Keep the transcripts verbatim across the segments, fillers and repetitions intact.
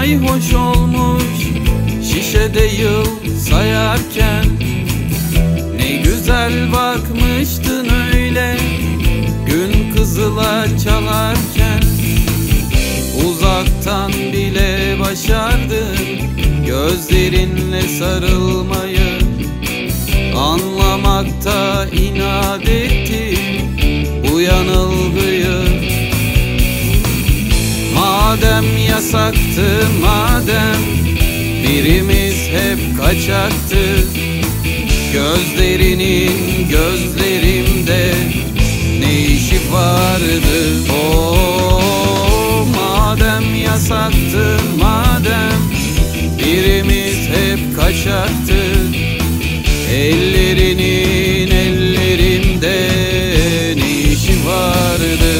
mayhoş olmuş şişede yıl sayarken. Ne güzel bakmıştın öyle gün kızıla çalarken. Uzaktan bile başardın gözlerinle sarılmayı. Anlamakta inat ettin bu yanılgıyı. Madem yasaktı, madem birimiz hep kaçaktı, gözlerinin gözlerimde ne işi vardı? Oh, madem yasaktı, madem birimiz hep kaçaktı, ellerinin ellerimde ne işi vardı?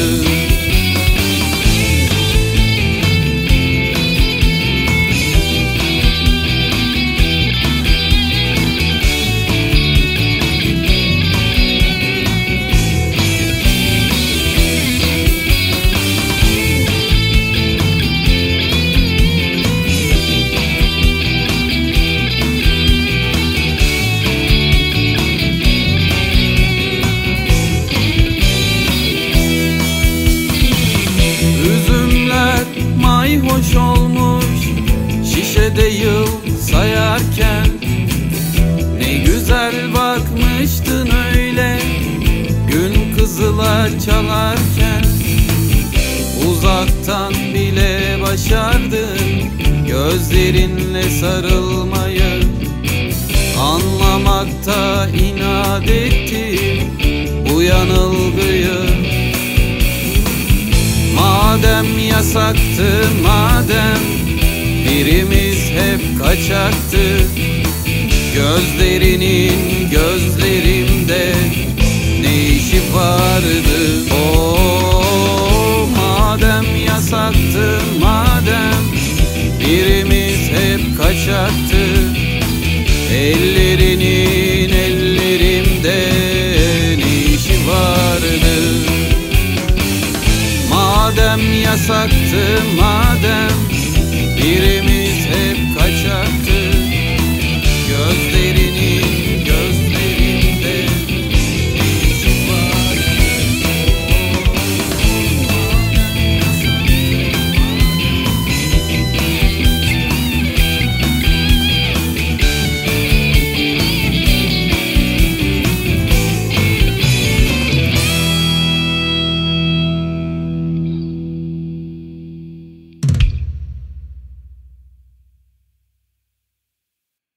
Mayhoş olmuş şişede yıl sayarken. Ne güzel bakmıştın öyle gün kızıla çalarken. Uzaktan bile başardın gözlerinle sarılmayı. Anlamakta inat ettin bu yanılgıyı. Madem yasaktı, madem birimiz hep kaçaktı, gözlerinin gözlerimde ne işi vardı? Oh, madem yasaktı, madem birimiz hep kaçaktı, ellerinin ellerimde ne işi vardı? Madem yasaktı, madem birimiz hep kaçaktı,